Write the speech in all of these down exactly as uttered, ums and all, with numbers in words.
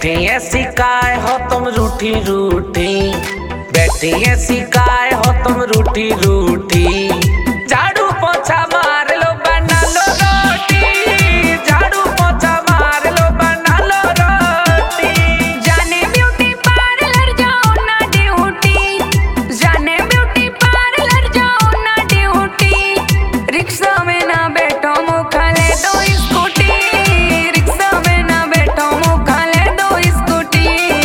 बैठी ऐसी काय हो तुम रूठी रूठी, बैठी ऐसी काय हो तुम रूठी रूठी। झाड़ू पोछा मार लो बना लो रोटी, झाड़ू पोछा मार लो बना लो रोटी। जाने ब्यूटी पार्लर जाओ ना ड्यूटी, जाने ब्यूटी पार्लर जाओ ना ड्यूटी। रिक्शा में ना बैठो मुखा ले दो स्कूटी, रिक्शा में ना बैठो मुखा ले दो स्कूटी।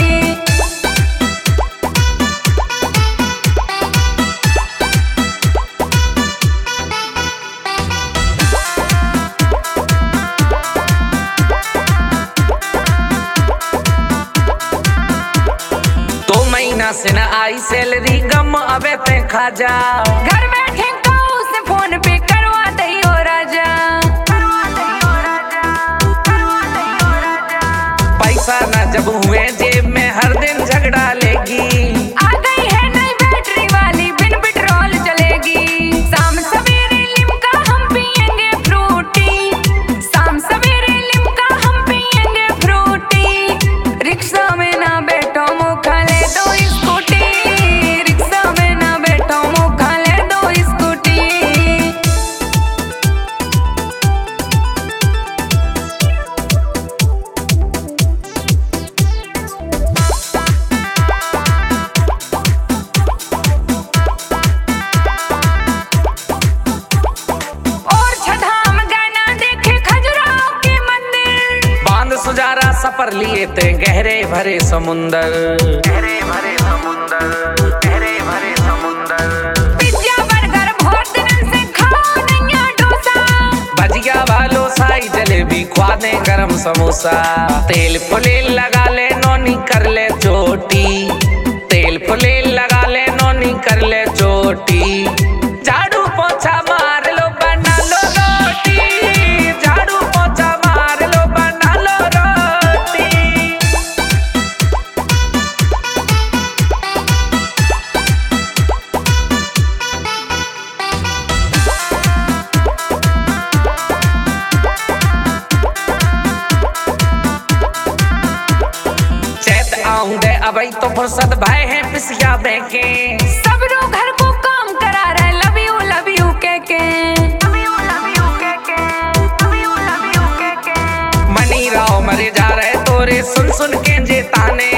दो महीना से न आई सैलरी, गम अबे ते खा जा। घर बैठे काऊ से फोन पे करवा दई हो राजा, पैसा न जब हुए जेब में हर दिन झगड़ा लेगी। आ गई है नई बैटरी वाली बिन पेट्रोल चलेगी। शाम सवेरे लिमका हम पियेंगे फ्रूटी, शाम सवेरे लिमका हम पियेंगे फ्रूटी। रिक्शा में ना बैठो मुखा ले दो स्कूटी, रिक्शा में ना बैठो मुखा ले दो स्कूटी। और छठाम गाना देखे खजुराहो के मंदिर, बांध सुजारा सफर लिए थे गहरे भरे समुंदर, गहरे भरे समुंदर, गहरे भरे समुंदर। पिज्जा बर्गर बहुत दिन से खाओ नैया डोसा, भजिया वालो साई जलेबी ख्वा दे गरम समोसा। तेल फुलेल लगा ले नोनी कर ले चोटी, तेल फुलेल लगा ले नोनी कर ले चोटी। झाड़ू पोछा मार लो बना लो रोटी, झाड़ू पोछा मार लो बना लो रोटी। चैत आऊं दे अबई तो फुर्सत भाई है पिसिया बेके। सब लोग घर को काम करा रहे लव यू लव यू के के, लव यू लव यू के के, लव यू लव यू के के। मनी राव मरे जा रहे तोरे सुन सुन के जे ताने।